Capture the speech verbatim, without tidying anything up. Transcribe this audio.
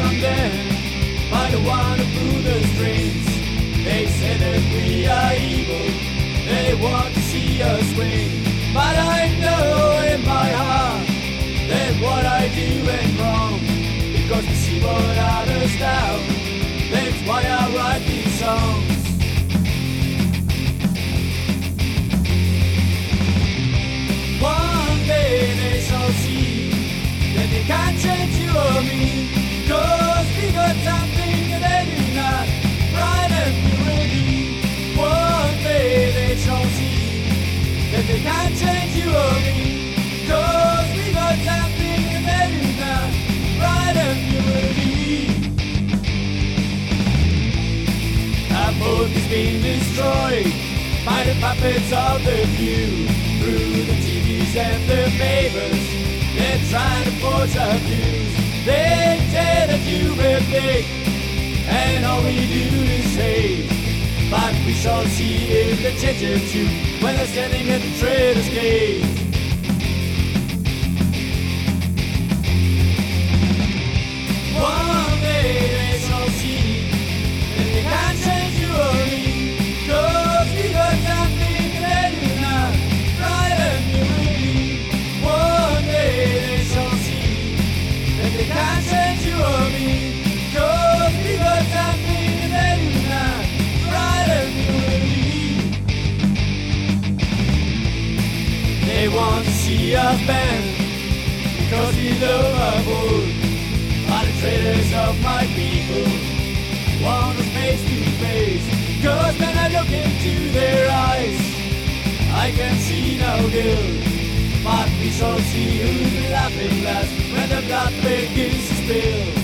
them then by the one who blew the strings. They say that we are evil, they want to see us win. But I know in my heart that what I do ain't wrong, because we see what others down. That's why I write these songs. One day they shall see that they can't change you or me, cause we got something that they do not, bright and purity. One day they shall see that they can't change you or me, cause we got something that they do not, bright and purity. Our boat is being destroyed by the puppets of the few, through the T Vs and the papers. They're trying to force our views. They say that you will think, and all we do is say. But we shall see if they change it too, when they're standing at the trader's gate. One day they shall see that they can't change you or me, cause we got something that they do not, right and purity. One day they shall see that they can't change you or me, cause we got something that they do not, right and purity. They want to see us bend, because we love our boat. Are the traitors of my people, want us face to face, cause when I look into their eyes, I can see no guilt. But we shall see who's laughing last when the blood begins to spill.